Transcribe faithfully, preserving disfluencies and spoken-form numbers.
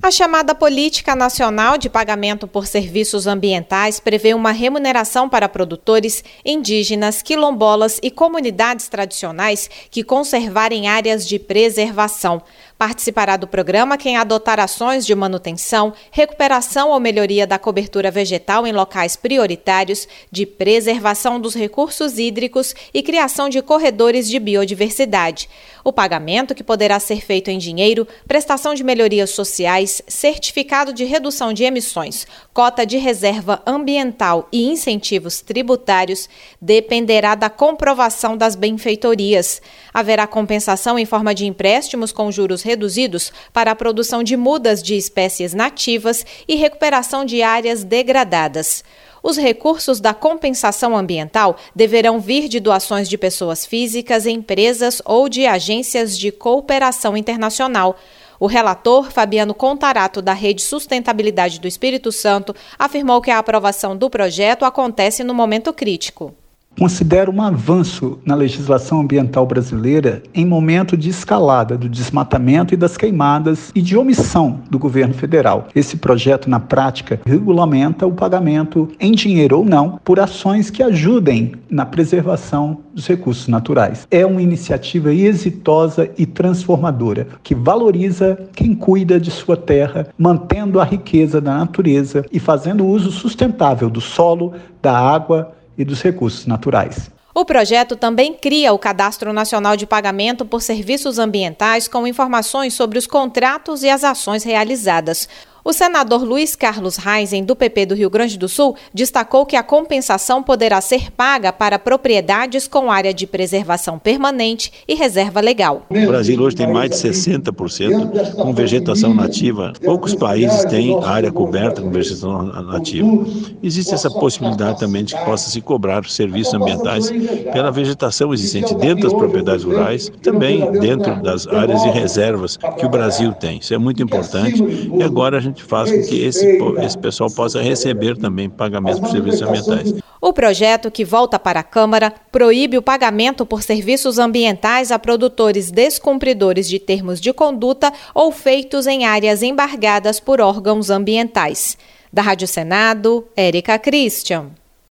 A chamada Política Nacional de Pagamento por Serviços Ambientais prevê uma remuneração para produtores, indígenas, quilombolas e comunidades tradicionais que conservarem áreas de preservação. Participará do programa quem adotar ações de manutenção, recuperação ou melhoria da cobertura vegetal em locais prioritários, de preservação dos recursos hídricos e criação de corredores de biodiversidade. O pagamento, que poderá ser feito em dinheiro, prestação de melhorias sociais, certificado de redução de emissões, cota de reserva ambiental e incentivos tributários, dependerá da comprovação das benfeitorias. Haverá compensação em forma de empréstimos com juros reduzidos para a produção de mudas de espécies nativas e recuperação de áreas degradadas. Os recursos da compensação ambiental deverão vir de doações de pessoas físicas, empresas ou de agências de cooperação internacional. O relator, Fabiano Contarato, da Rede Sustentabilidade do Espírito Santo, afirmou que a aprovação do projeto acontece no momento crítico. Considero um avanço na legislação ambiental brasileira em momento de escalada do desmatamento e das queimadas e de omissão do governo federal. Esse projeto, na prática, regulamenta o pagamento, em dinheiro ou não, por ações que ajudem na preservação dos recursos naturais. É uma iniciativa exitosa e transformadora, que valoriza quem cuida de sua terra, mantendo a riqueza da natureza e fazendo uso sustentável do solo, da água e dos recursos naturais. O projeto também cria o Cadastro Nacional de Pagamento por Serviços Ambientais com informações sobre os contratos e as ações realizadas. O senador Luiz Carlos Reisen, do P P do Rio Grande do Sul, destacou que a compensação poderá ser paga para propriedades com área de preservação permanente e reserva legal. O Brasil hoje tem mais de sessenta por cento com vegetação nativa. Poucos países têm área coberta com vegetação nativa. Existe essa possibilidade também de que possa se cobrar serviços ambientais pela vegetação existente dentro das propriedades rurais, também dentro das áreas de reservas que o Brasil tem. Isso é muito importante e agora a gente faz com que esse, esse pessoal possa receber também pagamentos por serviços ambientais. O projeto, que volta para a Câmara, proíbe o pagamento por serviços ambientais a produtores descumpridores de termos de conduta ou feitos em áreas embargadas por órgãos ambientais. Da Rádio Senado, Érica Christian.